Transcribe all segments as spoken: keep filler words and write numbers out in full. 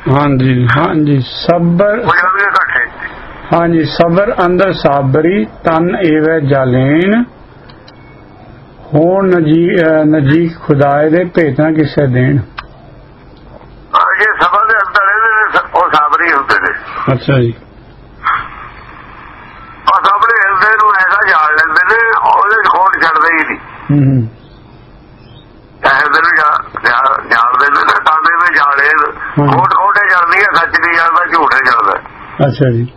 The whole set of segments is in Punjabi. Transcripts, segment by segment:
हाँ जी हाँ जी सबर हाँ जी सबर अंदर साबरी तन एवं जालेन हो नजीक खुदाए दे भेजना किसे देन। ये सबर दे अंदर वो साबरी होते ने। अच्छा जी और साबरी हिलदे नूं ऐसा जाल लेंदे ने ओहदे च खोट छड्डदे ही नहीं। हम्म हिलदे नूं जाल देंदे ने ताने में जाले खोट खोटे चलदी है सच नहीं चलदा झूठे चलदा। अच्छा जी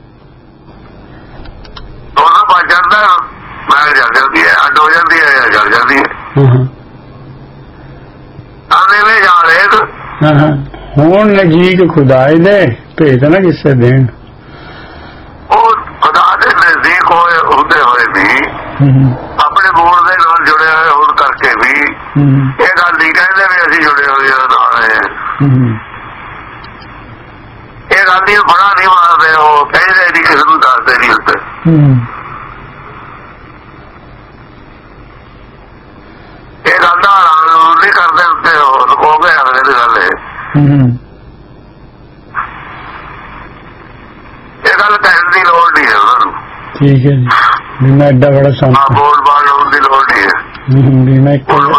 दोनों बच जाता मैल जल जाती है अड हो जाती है या जल जाती है। ताने में जाले होण नजीक खुदाए दे भेजना किसे देन। खुदा दे नजदीक होए होंदे होए भी अपने मूल दे नाल जुड़े होए होण करके भी ये गल नहीं कहते भी असीं जुड़े होए नाल है। ये गल नहीं बड़ा नहीं मारते वो कहते नहीं किसी को दसते नहीं होंगे। ये गल का ऐलान नहीं करते होंगे लुको के अगले की गल है। ये गल कहने की लोड़ नहीं है उन्होंने। ठीक है जी मैं एडा बड़ा संत बोल बाल होने की लोड़ नहीं है। मैं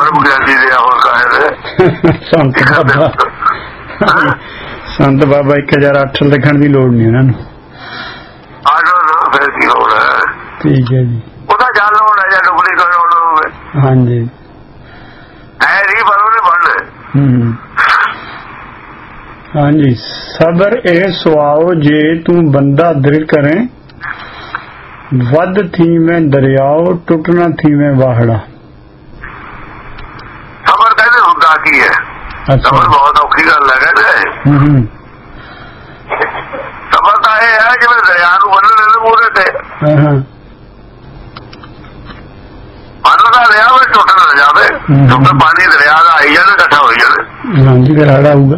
संत बाबा संत बाबा एक हजार अठ लिखण की लोड़ नहीं उन्होंने। फिर की लोड़ है। ठीक है जी ਉਹਦਾ ਜਲ ਹੋਣਾ ਜਾਂ ਡੁਪਲੀਕੇਟ ਹੋਣਾ ਹੋਵੇ। ਹਾਂਜੀ ਐ ਨਹੀਂ ਪਰ ਉਹਨੇ ਬਣਨਾ। ਹੂੰ ਹਾਂਜੀ ਸਬਰ ਇਹ ਸੁਆਓ ਜੇ ਤੂੰ ਬੰਦਾ ਦਿਲ ਕਰੇ ਵੱਧ ਥੀ ਮੈਂ ਦਰਿਆਓ ਟੁੱਟਣਾ ਥੀ ਮੈਂ ਵਾਹੜਾ। ਸਬਰ ਕਹਿੰਦੇ ਹੁੰਦਾ ਕੀ ਹੈ? ਸਬਰ ਬਹੁਤ ਔਖੀ ਗੱਲ ਹੈ ਕਹਿੰਦੇ। ਸਬਰ ਤਾਂ ਇਹ ਹੈ ਜਿਵੇਂ ਦਰਿਆ ਨੂੰ ਬੰਨ੍ਹਣ ਦੇ ਮੂਹਰੇ ਤੇ ਬੰਨ੍ਹਦਾ ਰਿਹਾ ਵੀ ਟੁੱਟ ਨਾ ਜਾਵੇ ਕਿਉਂਕਿ ਪਾਣੀ ਦਰਿਆ ਦਾ ਆਈ ਜਾਣਾ ਇਕੱਠਾ ਹੋਈ ਜਾਣਾ। ਹਾਂਜੀ ਫਿਰ ਹੜ ਆਊਗਾ।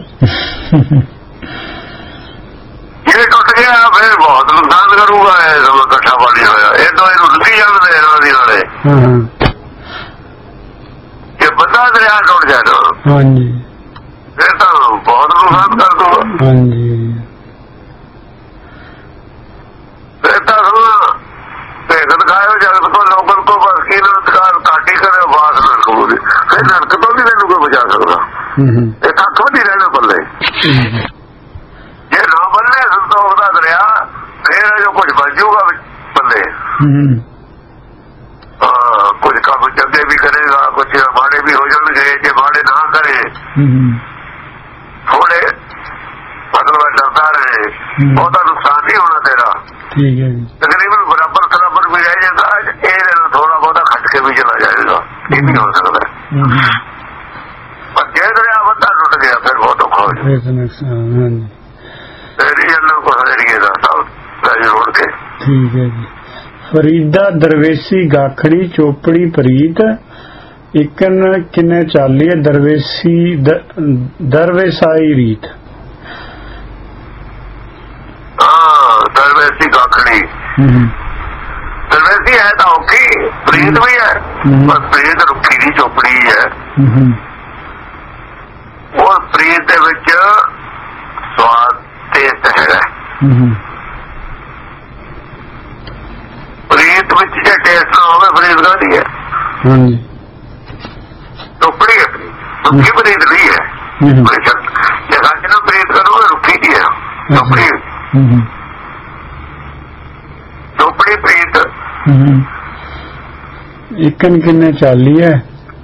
ਜੇ ਟੁੱਟ ਗਿਆ ਫਿਰ ਬਹੁਤ ਨੁਕਸਾਨ ਕਰੂਗਾ। ਇਹ ਸਭ ਇਕੱਠਾ ਪਾਣੀ ਹੋਇਆ ਇਹ ਤੋਂ ਇਹਨੂੰ ਡੁੱਬੀ ਜਾਂਦੇ ਇਹਨਾਂ ਦੀ ਨਾਲੇ। ਜੇ ਬੰਦਾ ਦਰਿਆ ਟੁੱਟ ਜਾਣਾ ਹਾਂਜੀ ਫਿਰ ਤਾਂ ਬਹੁਤ ਨੁਕਸਾਨ ਕਰ ਦੂਗਾ। ਹਾਂਜੀ ਫਿਰ ਤਾਂ ਭੇਦ ਦਿਖਾਇਓ ਜਗਤ ਕੋ ਲੋਕਲ ਕੋ ਬਸ ਕੀ ਨਮਸਕਾਰ ਕਾਟੀ ਕਰੇ ਬਾਸ ਨਰਕ ਹੋਵੇ। ਫਿਰ ਨਰਕ ਤੋਂ ਵੀ ਮੈਨੂੰ ਕੋਈ ਬਚਾ ਸਕਦਾ। ਇਹ ਕੱਖ ਵੀ ਨਹੀਂ ਰਹਿਣਾ ਪੱਲੇ। ਜੇ ਨਾ ਬੰਨੇ ਸੰਤੋਖ ਦਾ ਦਰਿਆ ਫਿਰ ਜੋ ਕੁਝ ਬਚ ਜਾਊਗਾ ਪੱਲੇ। ਕੁਝ ਕੰਮ ਚੰਗੇ ਵੀ ਕਰੇਗਾ ਕੁਝ ਮਾੜੇ ਵੀ ਹੋ ਜਾਣਗੇ। ਜੇ ਮਾੜੇ ਨਾ ਕਰੇ ਥੋੜੇ ਮਤਲਬ ਡਰਦਾ ਰਹੇ ਉਹਦਾ ਨੁਕਸਾਨ ਨਹੀਂ ਹੋਣਾ ਤੇਰਾ। ਠੀਕ ਹੈ ਜੀ ਤਕਰੀਬਨ ਬਰਾਬਰ ਬਰਾਬਰ ਵੀ ਰਹਿ ਜਾਂਦਾ। ਇਹ ਥੋੜਾ ਬਹੁਤਾ ਖੱਟ ਕੇ ਵੀ ਚਲਾ ਜਾਏਗਾ ਇਹ ਵੀ ਹੋ ਸਕਦਾ। ਪਰ ਜੇ ਦਰਿਆ ਬੰਦਾ ਟੁੱਟ ਗਿਆ ਫਿਰ ਬਹੁਤ ਔਖਾ ਹੋ ਜਾਏਗਾ। ਠੀਕ ਹੈ ਜੀ ਫਰੀਦਾ ਦਰਵੇਸੀ ਗਾਖੜੀ ਚੋਪੜੀ ਪ੍ਰੀਤ ਇਕਨ ਕਿੰਨੇ ਚਾਲੀਏ ਦਰਵੇਸੀ ਦਰਵੇਸਾਈ ਰੀਤ। ਦਰਵੇਸੀ ਗਾਖੜੀ ਦਰਵੇਸੀ ਹੈ ਤਾਂ ਔਖੀ ਪ੍ਰੀਤ ਵੀ ਹੈ ਪਰ ਪ੍ਰੀਤ ਰੁੱਖੀ ਦੀ ਚੋਪੜੀ ਹੈ। ਉਹ ਪ੍ਰੀਤ ਦੇ ਵਿੱਚ ਸਵਾਦ ਟੇਸਟ ਹੈਗਾ। ਪ੍ਰੀਤ ਵਿੱਚ ਜੇ ਟੇਸਟ ਨਾ ਹੋਵੇ ਪ੍ਰੀਤ ਕਾਹਦੀ ਹੈ? ਚੋਪੜੀ ਹੈ ਰੁੱਖੀ ਪ੍ਰੀਤ ਨਹੀਂ ਹੈ। ਜੇ ਸੱਚ ਨੂੰ ਪ੍ਰੀਤ ਕਰੋਗੇ ਰੁੱਖੀ ਦੀ ਹੈ ਚੋਪੜੀ। ਚੋਪੜੀ ਪ੍ਰੀਤ ਇਕਨ ਕਿੰਨੇ ਚਾਲੀ ਹੈ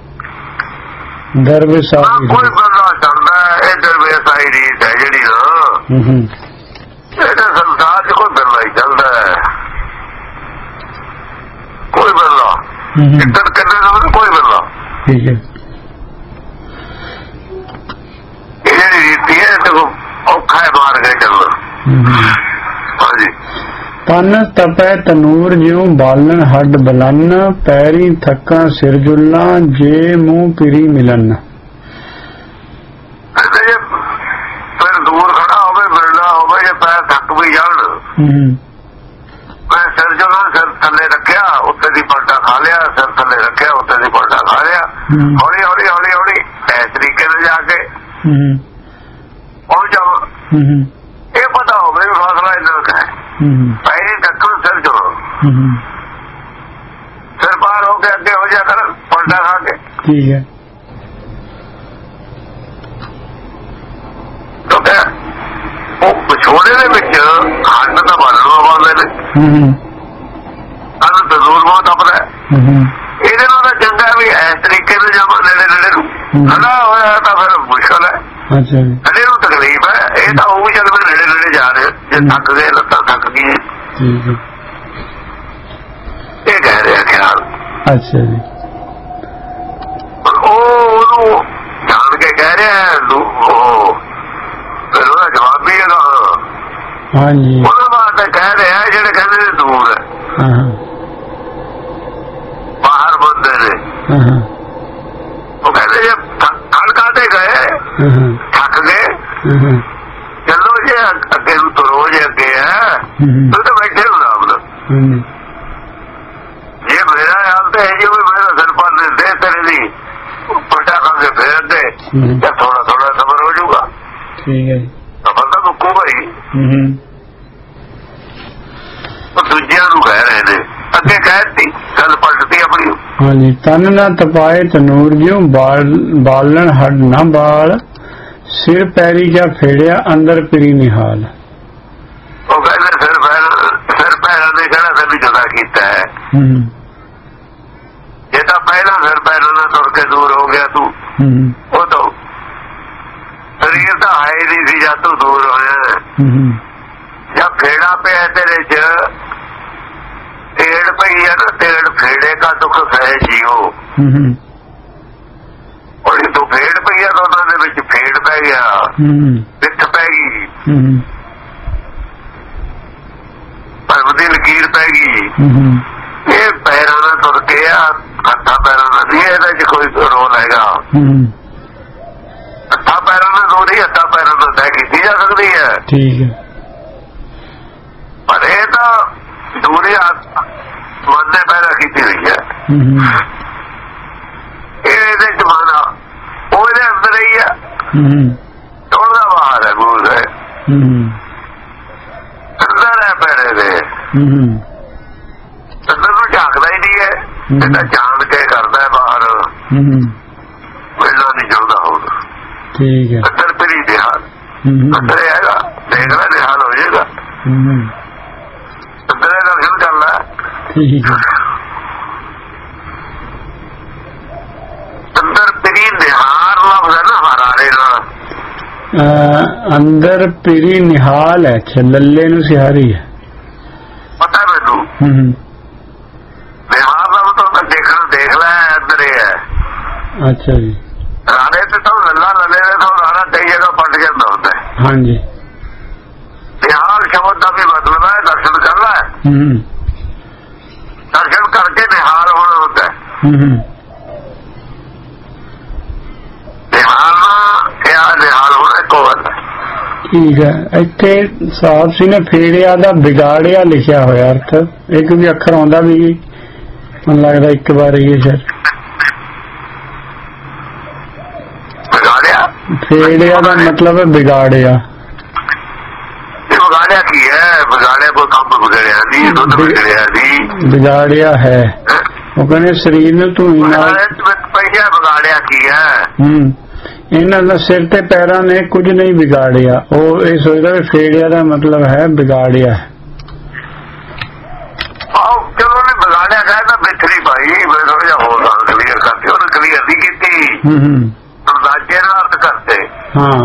ਦਰਵੇਸਾਈ ਕੋਈ ਬੰਦਾ ਚੱਲਦਾ ਇਹ ਦਰਵੇਸਾਈ ਰੀਤ ਹੈ ਜਿਹੜੀ ਨਾ ਇਹਦੇ ਸੰਸਾਰ ਚ ਕੋਈ ਬੰਦਾ ਹੀ ਚੱਲਦਾ ਹੈ। ਕੋਈ ਬੰਦਾ ਇਕਨ ਕਰਨੇ ਦਾ ਕੋਈ ਬੰਦਾ। ਠੀਕ ਹੈ ਇਹ ਜਿਹੜੀ ਰੀਤੀ ਹੈ ਦੇਖੋ ਔਖਾ ਹੈ ਮਾਰ ਕੇ ਚੱਲਣਾ। ਹਾਂਜੀ ਤਨ ਤਪੈ ਤਨੂਰ ਜਿਉ ਬਾਲਣ ਹੱਡ ਬਲਨ ਪੈਰੀ ਥੱਕਾਂ ਸਿਰ ਜੁਲਣਾ ਜੇ ਮੂੰਹ ਪਿਰੀ ਮਿਲਣ। ਫਿਰ ਦੂਰ ਖੜਾ ਹੋਵੇ ਮਿਲਣਾ ਹੋਵੇ ਜੇ ਪੈਰ ਥੱਕ ਵੀ ਜਾਣ ਮੈਂ ਸਿਰ ਜੁਲਣਾ ਸਿਰ ਥੱਲੇ ਰੱਖਿਆ ਉੱਤੇ ਦੀ ਪਲਟਾ ਖਾ ਲਿਆ ਸਿਰ ਥੱਲੇ ਰੱਖਿਆ ਉੱਤੇ ਦੀ ਪਲਟਾ ਖਾ ਲਿਆ। ਹੌਲੀ ਹੌਲੀ ਹੌਲੀ ਹੌਲੀ ਇਸ ਤਰੀਕੇ ਨਾਲ ਜਾ ਕੇ ਪਹੁੰਚ ਜਾ ਇਹ ਪਤਾ ਹੋਵੇ ਵੀ ਫਾਸਲਾ ਇੰਨਾ ਕੁ ਹੈ। ਪਹਿਲੀ ਟੱਕਰ ਸਿਰ ਚੋਂ ਸਿਰ ਪਾਰ ਹੋ ਕੇ ਅੱਗੇ ਹੋ ਜਾ ਕਰ ਪਲਟਾ ਖਾ ਕੇ। ਠੀਕ ਹੈ। ਉਹ ਵਿਛੋੜੇ ਦੇ ਵਿੱਚ ਹੱਡ ਦਾ ਬਾਲਣਾ ਪਾਉਂਦੇ ਨੇ, ਕੰਨ ਤਜ਼ੂਰ ਬਹੁਤ ਆਪਣਾ। ਇਹਦੇ ਨਾਲ ਤਾਂ ਚੰਗਾ ਵੀ ਇਸ ਤਰੀਕੇ ਨਾਲ ਜਾਵਾਂ ਨੇੜੇ ਨੇੜੇ ਨੂੰ ਖੜਾ ਹੋਇਆ ਤਾਂ ਫਿਰ ਮੁਸ਼ਕਲ ਹੈ। ਅੱਛਾ ਜੀ। ਖੜੇ ਨੂੰ ਤਕਲੀਫ ਹੈ। ਇਹ ਤਾਂ ਉਹ ਵੀ ਚੱਲ ਮੈਂ ਨੇੜੇ ਨੇੜੇ ਜਾ ਰਹੇ ਜੇ ਥੱਕ ਗਏ ਲੱਤਾਂ ਥੱਕ ਗਈ। ਠੀਕ ਹੈ। ਇਹ ਕਹਿ ਰਿਹਾ ਖਿਆਲ। ਅੱਛਾ ਜੀ। ਉਹ ਉਹਨੂੰ ਜਾਣ ਕੇ ਕਹਿ ਰਿਹਾ ਉਹ ਫਿਰ ਉਹਦਾ ਜਵਾਬ ਵੀ ਹੈਗਾ। ਹਾਂਜੀ। ਉਹਦੇ ਬਾਅਦ ਕਹਿ ਰਿਹਾ ਜਿਹੜੇ ਕਹਿੰਦੇ ਨੇ ਦੂਰ ਹੈ ਬਾਹਰ ਬੰਦੇ ਨੇ। ਉਹ ਕਹਿੰਦੇ ਜੇ ਖੜਕਾ ਤੇ ਗਏ ਥੱਕ ਗਏ ਚਲੋ ਜੇ ਅੱਗੇ ਨੂੰ ਤੁਰੋ ਜੇ ਅੱਗੇ ਹੈ ਤੂੰ ਤਾਂ ਬੈਠੇ ਹੋ ਆਰਾਮ। ਜੇ ਮੇਰਾ ਹਾਲ ਤਾਂ ਇਹ ਜੀ ਮੇਰਾ ਸਿਰ ਪਰ ਦੇ ਤੇਰੇ ਦੀ ਪਲਟਾ ਕਰਕੇ ਫੇਰ ਅੱਗੇ ਜਾਂ ਥੋੜਾ ਥੋੜਾ ਸਬਰ ਹੋ ਜਾਊਗਾ। ਠੀਕ ਹੈ ਜੀ। ਸਬਰ ਤਾਂ ਮੁੱਕੂ ਭਾਈ। ਦੂਜਿਆਂ ਨੂੰ ਕਹਿ ਰਹੇ ਨੇ ਅੱਗੇ ਕਹਿਤੀ ਗੱਲ ਪਲਟਦੀ ਆਪਣੀ। ਹਾਂਜੀ। ਤਨ ਨਾ ਤਪਾਏ ਤਨੂਰ ਜਿਉ ਬਾਲਣ ਹੱਡ ਨਾ ਬਾਲ ਸਿਰ ਪੈਰੀ ਜਾ ਫੇੜਿਆ ਅੰਦਰ ਪਿਰੀ ਨਿਹਾਲ। ਉਹ ਕਹਿੰਦੇ ਸਿਰ ਪੈਰ ਸਿਰ ਪੈਰਾਂ ਨੇ ਕਿਹੜਾ ਸਾਨੂੰ ਜੁਦਾ ਕੀਤਾ ਹੈ। ਜੇ ਤਾਂ ਪਹਿਲਾਂ ਸਿਰ ਪੈਰਾਂ ਨਾਲ ਤੁਰ ਕੇ ਦੂਰ ਹੋ ਗਿਆ ਤੂੰ ਉਹ ਤਾਂ ਸਰੀਰ ਤਾਂ ਹੈ ਹੀ ਨਹੀਂ ਸੀ ਜਦ ਤੂੰ ਦੂਰ ਹੋਇਆ। ਜਾਂ ਫੇੜਾ ਪਿਆ ਤੇਰੇ ਚ ਤੇੜ ਪਈ ਹੈ ਨਾ ਤੇੜ ਫੇੜੇ ਦਾ ਦੁੱਖ ਸਹਿ ਜੀਓ। ਉਹ ਤੂੰ ਫੇੜ ਪਈ ਹੈ ਦੋਨਾਂ ਦੇ ਵਿੱਚ ਫੇੜ ਪੈ ਗਿਆ ਪਿੱਠ ਪੈ ਗਈ ਪਰਮ ਦੀ ਲਕੀਰ ਪੈ ਗਈ। ਇਹ ਪੈਰਾਂ ਨਾਲ ਤੁਰ ਕੇ ਆ ਹੱਥਾਂ ਪੈਰਾਂ ਨਾਲ ਨਹੀਂ ਇਹਦੇ ਚ ਕੋਈ ਰੋਲ ਹੈਗਾ। ਹੱਥਾਂ ਪੈਰਾਂ ਨਾਲ ਦੋਰੀ ਹੱਥਾਂ ਪੈਰਾਂ ਨਾਲ ਤੈਅ ਕੀਤੀ ਜਾ ਸਕਦੀ ਹੈ। ਠੀਕ ਹੈ। ਪਰ ਇਹ ਤਾਂ ਦੂਰੀ ਮਨ ਨੇ ਪੈਦਾ ਕੀਤੀ ਹੋਈ ਹੈ। ਇਹਦੇ ਚ ਮਾਨਾ ਉਹਦੇ ਅੰਦਰ ਹੀ ਹੈ ਉਹਦਾ ਬਾਹਰ ਹੈ ਗੂਰ ਹੈ ਅੰਦਰ ਹੈ ਪੈਰੇ ਦੇ ਅੰਦਰ ਨੂੰ ਝਾਕਦਾ ਹੀ ਨਹੀਂ ਹੈ। ਇਹ ਤਾਂ ਜਾਣ ਕੇ ਕਰਦਾ ਹੈ ਬਾਹਰ ਮਿਲਣਾ ਨਹੀਂ ਚਾਹੁੰਦਾ ਹੁਣ। ਠੀਕ ਹੈ। ਅੰਦਰ ਪਰੀ ਨਿਹਾਲ ਅੰਦਰ ਹੈਗਾ ਦੇਖਦਾ ਨਿਹਾਲ ਹੋ ਜਾਏਗਾ। ਅੰਦਰ ਦਰਸ਼ਨ ਕਰ ਲੈ। ਠੀਕ ਹੈ। ਅੰਦਰ ਪਰੀ ਨਿਹਾਲ ਲਫ਼ਜ਼ ਹੈ ਨਾ ਹਰਾਰੇ ਨਾਲ। ਅੰਦਰ ਪਰੀ ਨਿਹਾਲ ਹੈ ਲੱਲੇ ਨੂੰ ਸਿਹਾਰੀ ਹੈ ਪਤਾ ਮੈਨੂੰ। ਨਿਹਾਲ ਲਫ਼ਜ਼ ਤਾਂ ਦੇਖਣ ਦੇਖ ਲੈ ਅੰਦਰ ਹੀ ਹੈ। ਅੱਛਾ ਜੀ। ਰਾਣੇ ਤੇ ਤਾਂ ਲੱਲਾ ਲੱਲੇ ਦੇ ਤਾਂ ਰਾਣਾ ਕਈ ਜਗ੍ਹਾ ਪਲਟ ਜਾਂਦਾ ਹੁੰਦਾ ਹੈ। ਹਾਂਜੀ। ਨਿਹਾਲ ਸ਼ਬਦ ਦਾ ਵੀ ਮਤਲਬ ਹੈ ਦਰਸ਼ਨ ਕਰ ਲੈ। ਦਰਸ਼ਨ ਕਰਕੇ ਨਿਹਾਲ ਹੋਣਾ ਹੁੰਦਾ ਹੈ। ਨਿਹਾਲ ਕਿਆ ਨਿਹਾਲ ਹੋਣਾ ਇੱਕੋ ਗੱਲ ਹੈ। ਠੀਕ ਹੈ। ਇੱਥੇ ਸਾਹਿਬ ਸੀ ਨੇ ਫੇੜਿਆ ਦਾ ਵਿਗਾੜਿਆ ਲਿਖਿਆ ਹੋਇਆ ਅਰਥ ਇੱਕ ਵੀ ਅੱਖਰ ਆਉਂਦਾ ਵੀ ਮੈਨੂੰ ਲੱਗਦਾ ਇੱਕ ਵਾਰ ਹੀ ਸਰ ਵਿਗਾੜਿਆ। ਫੇੜਿਆ ਦਾ ਮਤਲਬ ਹੈ ਵਿਗਾੜਿਆ। ਵਿਗਾੜਿਆ ਕੀ ਹੈ? ਵਿਗਾੜਿਆ ਕੋਈ ਕੰਮ ਵਿਗੜਿਆ ਨਹੀਂ ਦੁੱਧ ਵਿਗੜਿਆ ਨਹੀਂ ਵਿਗਾੜਿਆ ਹੈ। ਉਹ ਕਹਿੰਦੇ ਸਰੀਰ ਨੂੰ ਧੂਈ ਨਾਲ ਪਈਆ ਵਿਗਾੜਿਆ ਕੀ ਹੈ? ਹੂੰ ਇਹਨਾਂ ਦਾ ਸਿਰ ਤੇ ਪੈਰਾਂ ਨੇ ਕੁਝ ਨਹੀਂ ਵਿਗਾੜਿਆ। ਉਹ ਇਹ ਸੋਚਦਾ ਵੀ ਫੇੜਿਆ ਦਾ ਮਤਲਬ ਹੈ ਵਿਗਾੜਿਆ। ਚਲੋ ਉਹਨੇ ਵਿਗਾੜਿਆ ਕਹਿੰਦਾ ਬਿਖਰੀ ਭਾਈ ਮੈਂ ਥੋੜਾ ਜਿਹਾ ਹੋਰ ਗੱਲ ਕਲੀਅਰ ਕਰਤੀ। ਉਹਨੇ ਕਲੀਅਰ ਨਹੀਂ ਕੀਤੀ। ਅੰਦਾਜ਼ੇ ਨਾਲ ਅਰਥ ਕਰਤੇ। ਹਾਂ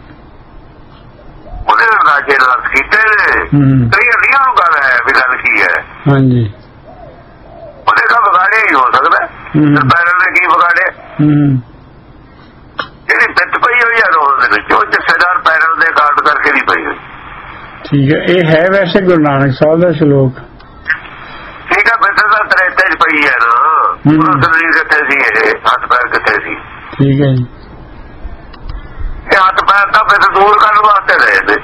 ਉਹਨੇ ਅੰਦਾਜ਼ੇ ਨਾਲ ਅਰਥ ਕੀਤੇ ਕਲੀਅਰ ਨਹੀਂ ਉਹਨੂੰ ਗੱਲ ਹੈ ਵੀ ਗੱਲ ਕੀ ਹੈ। ਹਾਂਜੀ। ਉਹਨੇ ਕਹਾ ਵਿਗਾੜਿਆ ਹੀ ਹੋ ਸਕਦਾ। ਪੈਰਾਂ ਨੇ ਕੀ ਵਿਗਾੜਿਆ? ਜਿਹੜੀ ਪਿੱਠ ਪਈ ਹੋਈ ਹੈ ਰੋਲ ਦੇ ਵਿੱਚ ਉਹ ਜੱਸੇਦਾਰ ਪੈਰਾਂ ਦੇ ਕਾਟ ਕਰਕੇ ਨਹੀਂ ਪਈ ਹੋਈ। ਠੀਕ ਹੈ। ਇਹ ਹੈ ਵੈਸੇ ਗੁਰੂ ਨਾਨਕ ਸਾਹਿਬ ਦਾ ਸ਼ਲੋਕ। ਠੀਕ ਹੈ। ਪਿੱਠ ਤਾਂ ਤਰੇਤੇ ਚ ਪਈ ਹੈ ਨਾ। ਉਹਦਾ ਸਰੀਰ ਕਿੱਥੇ ਸੀ? ਇਹ ਹੱਥ ਪੈਰ ਕਿੱਥੇ ਸੀ? ਠੀਕ ਹੈ ਜੀ। ਇਹ ਹੱਥ ਪੈਰ ਤਾਂ ਪਿੱਠ ਦੂਰ ਕਰਨ ਵਾਸਤੇ ਲਏ ਨੇ।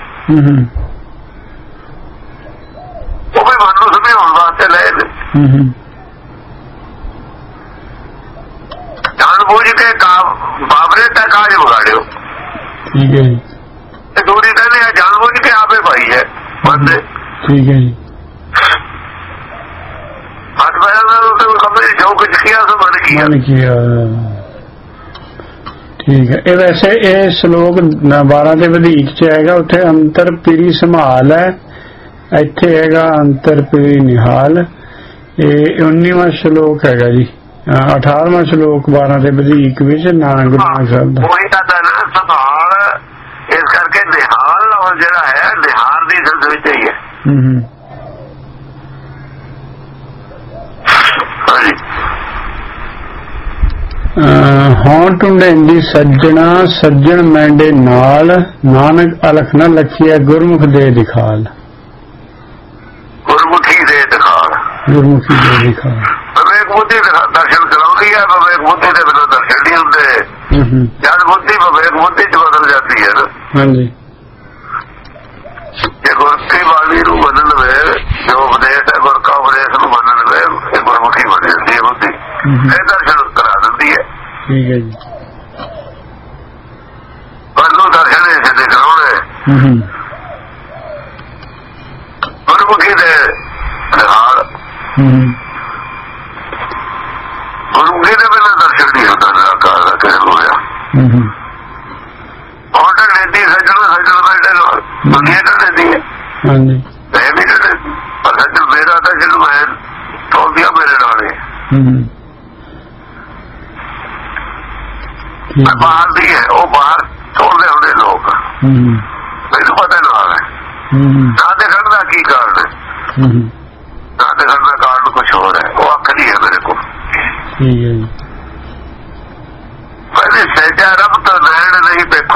ਉਹ ਵੀ ਮਨ ਨੂੰ ਸਮਝਾਉਣ ਵਾਸਤੇ ਲਏ ਨੇ। ਜਾਣ ਬੂਝ ਕੇ ਬਾਬਰੇ ਤੱਕ ਕਾਜ ਵਿਗਾੜਿਓ। ਠੀਕ ਹੈ ਜੀ। ਦੂਰੀ ਕਹਿੰਦੇ ਆ ਬੰਦੇ। ਠੀਕ ਹੈ ਜੀ। ਹੱਥ ਪੈਰਾਂ ਨਾਲ ਕਮੇ ਜੋ ਕੁਝ ਕੀਆ ਸੋ ਮਨ ਕੀਆ ਮਨ ਕੀਆ। ਠੀਕ ਹੈ। ਇਹ ਵੈਸੇ ਇਹ ਸ਼ਲੋਕ ਬਾਰਾਂ ਦੇ ਵਧੇਕ ਚ ਹੈਗਾ, ਉੱਥੇ ਅੰਤਰ ਪੀਰੀ ਸੰਭਾਲ ਹੈ, ਇੱਥੇ ਹੈਗਾ ਅੰਤਰ ਪੀਰੀ ਨਿਹਾਲ। ਇਹ ਉੱਨੀਵਾਂ ਸ਼ਲੋਕ ਹੈਗਾ ਜੀ, ਅਠਾਰਵਾਂ ਸ਼ਲੋਕ ਬਾਰਾਂ ਦੇ ਵਧੇਕ ਵਿੱਚ ਨਾਨਕ ਗੁਰੂ ਨਾਨਕ ਸਾਹਿਬ ਦਾ। ਉਹੀ ਤਾਂ ਨਾ ਸੰਭਾਲ, ਇਸ ਕਰਕੇ ਨਿਹਾਲ ਔਰ ਜਿਹੜਾ ਹੈ ਨਿਹਾਰ ਦੀ ਸੰਦ ਵਿੱਚ ਹੀ ਹੈ। ਹੂੰ ਹਾਂ ਟੁੰਡੈਂਦੀ ਸੱਜਣਾ ਸੱਜਣ ਮੈਂਡੇ ਨਾਲ, ਨਾਨਕ ਅਲਖ ਨ ਲਖੀਆ ਗੁਰਮੁਖ ਦੇ ਦਿਖਾਲ। ਗੁਰਮੁਖੀ ਦੇ ਦਿਖਾਲ, ਗੁਰਮੁਖੀ ਦੇ ਦਿਖਾਲ। ਵਿਵੇਕ ਬੁੱਧੀ ਦਰਸ਼ਨ ਕਰਾਉਂਦੀ ਹੈ, ਵਿਵੇਕ ਬੁੱਧੀ ਦੇ ਬਿਨਾਂ ਦਰਸ਼ਨ ਨਹੀਂ ਹੁੰਦੇ। ਜਦ ਬੁੱਧੀ ਵਿਵੇਕ ਬੁੱਧੀ ਚ ਬਦਲ ਜਾਂਦੀ ਹੈ ਨਾ। ਹਾਂਜੀ। ਜੇ ਗੁਰਮੁਖੀ ਵਾਲੀ ਨੂੰ ਮੰਨ ਲਵੇ, ਜੋ ਉਪਦੇਸ਼ ਹੈ ਗੁਰ ਕਾ ਉਪਦੇਸ਼ ਨੂੰ ਮੰਨ ਲਵੇ, ਇਹ ਗੁਰਮੁਖੀ ਬਣ ਜਾਂਦੀ ਹੈ ਬੁੱਧੀ, ਇਹ ਦਰਸ਼ਨ ਕਰਾ ਦਿੰਦੀ ਹੈ। ਠੀਕ ਹੈ ਜੀ। ਪਰਲੂ ਦਰਸ਼ਨ ਇਸੇ ਦੇ ਕਰਾਉਣੇ ਗੁਰਮੁਖੀ ਦੇ ਨਿਹਾਲ। ਗੁਰਮੁਖੀ ਦੇ ਬਿਨਾਂ ਦਰਸ਼ਨ ਨਹੀਂ ਹੁੰਦਾ। ਨਿਰਾਕਾਰ ਦਾ ਕਹਿ ਹੋਇਆ ਆਰਡਰ ਲੈਂਦੀ ਸੱਜਣ ਸੱਜਣ ਬੈਠੇ ਨਾਲ ਦੁਨੀਆ ਤਾਂ ਲੈਂਦੀ ਹੈ। ਹਾਂਜੀ। ਮੈਂ ਵੀ ਲੈਂਦੀ ਪਰ ਸੱਜਣ ਮੇਰਾ ਤਾਂ ਜਿਹਨੂੰ ਮੈਂ ਤੋਲਦੀ ਮੇਰੇ ਨਾਲ ਹੀ ਬਾਹਰ ਦੀ ਹੈ, ਉਹ ਬਾਹਰ ਤੋਲਦੇ ਹੁੰਦੇ ਲੋਕ। ਮੈਨੂੰ ਪਤਾ ਨਾ ਹੈ ਨਾ ਦੇਖਣ ਦਾ ਕੀ ਕਾਰਨ ਹੈ, ਨਾ ਦੇਖਣ ਦਾ ਕਾਰਨ ਕੁਛ ਹੋਰ ਹੈ। ਉਹ ਅੱਖ ਨਹੀਂ ਹੈ ਮੇਰੇ ਕੋਲ। ਠੀਕ ਹੈ ਜੀ। ਪਹਿਲੇ ਸਹਿਜਾ ਰੱਬ ਤਾਂ ਨੈਣ ਨਹੀਂ ਦੇਖੂ,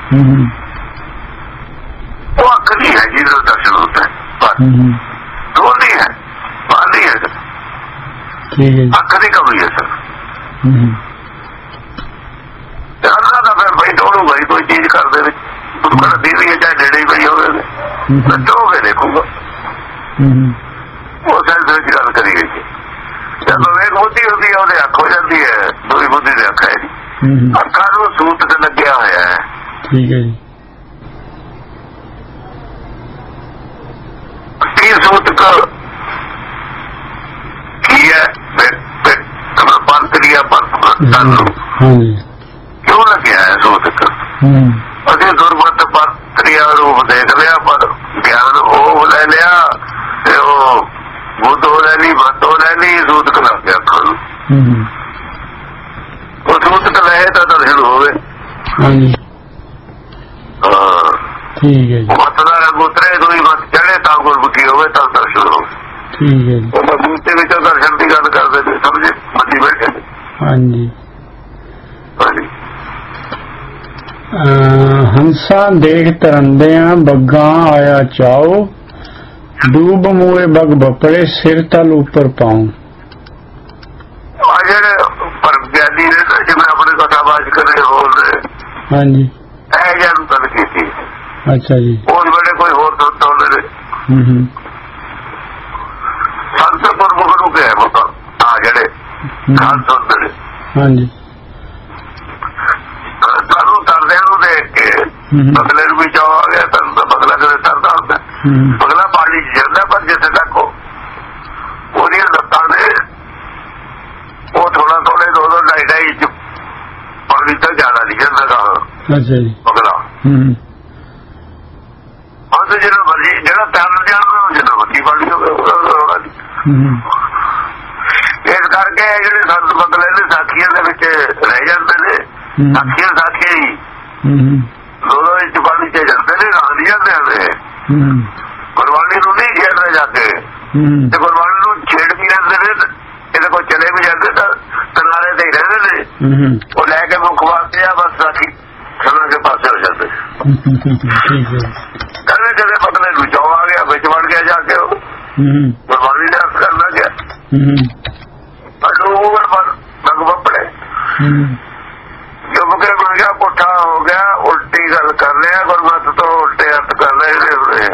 ਉਹ ਅੱਖ ਨਹੀਂ ਹੈ ਜਿਹਨੂੰ ਦਰਸ਼ਨ ਹੁੰਦਾ ਹੈ। ਦੋ ਨਹੀਂ ਹੈ, ਬਾਲੀ ਹੈ। ਠੀਕ ਹੈ। ਅੱਖ ਦੀ ਕਮੀ ਹੈ ਸਰ। ਦਾ ਫਿਰ ਬਈ ਦੋਨੋਂ ਬਈ ਕੋਈ ਚੀਜ਼ ਕਰਦੇ ਵਿੱਚ ਦੀ ਵੀ ਹੈ, ਚਾਹੇ ਨੇੜੇ ਹੀ ਪਈ ਹੋਵੇ, ਦੋਗੇ ਦੇਖੂਗਾ। ਉਹ ਸੈਂਸ ਵਿੱਚ ਗੱਲ ਕਰੀ ਗਈ ਸੀ। ਜਦ ਵਿਵੇਕ ਬੁੱਧੀ ਹੁੰਦੀ ਹੈ ਉਹਦੇ ਅੱਖ ਹੋ ਜਾਂਦੀ ਹੈ, ਦੂਈ ਬੁੱਧੀ ਦੇ ਅੱਖ ਹੈ ਜੀ। ਅੱਖਾਂ ਨੂੰ ਸੂਤ ਤੇ ਲੱਗਿਆ ਹੋਇਆ ਹੈ। ਠੀਕ ਹੈ ਜੀ। ਕੀ ਸੂਤ ਕੀ ਹੈ? ਪੰਤਰੀਆ ਪੰਤ ਕਿਉਂ ਲੱਗਿਆ ਹੈ ਸੂਤਕ? ਅਸੀਂ ਦੁਰਮਤ ਪੰਤਰੀਆ ਰੂਪ ਦੇਖ ਲਿਆ, ਪਰ ਗਿਆਨ ਉਹ ਲੈ ਲਿਆ ਤੇ ਉਹ ਬੁੱਧ ਹੋ ਲੈ ਲਈ, ਮਤ ਹੋ ਲੈ ਲਈ, ਸੂਤਕ ਲੱਗ ਗਿਆ ਅੱਖਾਂ ਨੂੰ। ਉਹ ਸੂਤਕ ਲਏ ਤਾਂ ਦਰਸ਼ਨ ਹੋਵੇ। ਹਾਂਜੀ। ਹਾਂ ਠੀਕ ਹੈ ਜੀ। ਮਤ ਦਾ ਰੰਗ ਉਤਰੇ, ਦੂਈ ਮਤ ਚੜੇ ਤਾਂ ਗੁਰਮੁਖੀ ਹੋਵੇ ਤਾਂ ਦਰਸ਼ਨ ਹੋਵੇ। ਠੀਕ ਹੈ ਜੀ। ਉਹ ਬੂਟੇ ਵਿੱਚੋਂ ਦਰਸ਼ਨ ਦੀ ਗੱਲ ਕਰਦੇ ਨੇ, ਸਮਝੇ ਮੱਜੀ ਬੈਠੇ। ਹਾਂਜੀ ਹਾਂਜੀ। ਹੰਸਾ ਦੇਖ ਤਰੰਦਿਆਂ ਬੱਗਾ ਆਇਆ ਚਾਓ, ਡੂਬ ਮੂਏ ਬਗ ਬਪੜੇ ਸਿਰ ਤਲ ਉੱਪਰ ਪਾਉ। ਆ ਜਿਹੜੇ ਪਰਮ ਗਿਆਨੀ ਨੇ ਨਾ, ਜਿਵੇਂ ਆਪਣੇ ਕਥਾਵਾਚ ਕਰੇ ਬੋਲਦੇ। ਹਾਂਜੀ। ਇਹ ਜਾਨ ਗੱਲ ਕੀਤੀ। ਅੱਛਾ ਜੀ। ਉਸ ਵੇਲੇ ਕੋਈ ਹੋਰ ਸੰਤ ਹੁੰਦੇ ਨੇ। ਸੰਤ ਗੁਰਮੁਖ ਨੂੰ ਕਿਹਾ ਮਤਾ ਆ ਜਿਹੜੇ ਖਾਨ ਸੁਣਦੇ ਨੇ। ਹਾਂਜੀ। ਤੁਹਾਨੂੰ ਤਰਦਿਆਂ ਨੂੰ ਦੇਖ ਕੇ ਬਗਲੇ ਨੂੰ ਵੀ ਚਾਹ ਆ ਗਿਆ। ਤੈਨੂੰ ਤਾਂ ਬਗਲਾ ਕਦੇ ਤਰਦਾ ਹੁੰਦਾ, ਬਗਲਾ ਪਾਣੀ ਚ ਜਾਂਦਾ, ਪਰ ਜਿੱਥੇ ਤੱਕ ਉਹਦੀਆਂ ਲੱਤਾਂ ਨੇ ਉਹ ਥੋੜਾ ਥੋੜੇ ਦੋ ਦੋ ਢਾਈ ਢਾਈ ਇੰਚ ਪਾਣੀ ਤੋਂ ਜ਼ਿਆਦਾ ਨਹੀਂ ਜਾਂਦਾ ਗਾ ਬਗਲਾ। ਉਹ ਜਿਹੜਾ ਮਰਜੀ ਜਿਹੜਾ ਤੈਰਨ ਜਾਣਾ ਜਿੰਨਾ ਮਰਜੀ ਪਾਣੀ ਹੋਵੇ। ਇਸ ਕਰਕੇ ਜਿਹੜੇ ਸੰਤ ਬਦਲੇ ਨੇ ਸਾਖੀਆਂ ਦੇ ਵਿੱਚ ਰਹਿ ਜਾਂਦੇ ਨੇ। ਸਾਖੀਆਂ ਸਾਖੀਆਂ ਹੀ ਦੋ ਦੋ ਇੰਚ ਪਾਣੀ ਚ ਜਾਂਦੇ ਨੇ, ਨਾਲ ਨਹੀਂ ਜਾਂਦੇ। ਗੁਰਬਾਣੀ ਨੂੰ ਨਹੀਂ ਛੇੜਦੇ ਜਾਂਦੇ, ਤੇ ਗੁਰਬਾਣੀ ਨੂੰ ਛੇੜ ਵੀ ਜਾਂਦੇ ਨੇ। ਇਹਦੇ ਕੋਲ ਚਲੇ ਵੀ ਜਾਂਦੇ ਤਾਂ ਕਿਨਾਰੇ ਤੇ ਹੀ ਰਹਿੰਦੇ ਨੇ। ਉਹ ਲੈ ਕੇ ਮੁੱਖ ਵਾਸਤੇ ਆ ਬਸ ਸਾਖੀ ਸੁਣਾ ਕੇ ਪਾਸੇ ਹੋ ਜਾਂਦੇ। ਕਦੇ ਕਦੇ ਬਦਲੇ ਨੂੰ ਜੋ ਆ ਗਿਆ ਵਿੱਚ ਵੜ ਗਿਆ ਜਾ ਕੇ ਉਹ ਗੁਰਬਾਣੀ ਦਾ ਅਰਥ ਕਰਨਾ ਗਿਆ। ਬਗ ਬੱਪੜੇ ਚੁੱਪ ਕੇ ਬਣ ਗਿਆ, ਪੁੱਠਾ ਹੋ ਗਿਆ, ਉਲਟੀ ਗੱਲ ਕਰ ਲਿਆ, ਗੁਰਮਤ ਤੋਂ ਉਲਟੇ ਅਰਥ ਕਰ ਰਹੇ।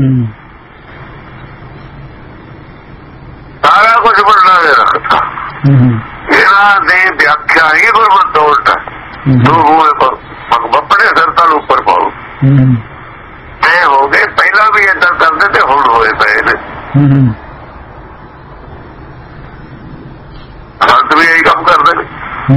ਸਾਰਾ ਕੁਛ ਬਦਲਾ ਦੇ ਰੱਖਤਾ। ਇਹਨਾਂ ਦੀ ਵਿਆਖਿਆ ਹੀ ਗੁਰਮਤ ਤੋਂ ਉਲਟਾ। ਦੋ ਹੋਏ ਬਗ ਬੱਪੜੇ ਸਿਰ ਤਲ ਉੱਪਰ ਪਾਓ। ਇਹ ਹੋ ਗਏ ਪਹਿਲਾਂ ਪਹਿਲਾਂ ਵੀ ਏਦਾਂ ਕਰਦੇ ਤੇ ਹੁਣ ਹੋਏ ਪਏ ਨੇ। ਸੰਤ ਵੀ ਇਹੀ ਕੰਮ ਕਰਦੇ ਨੇ,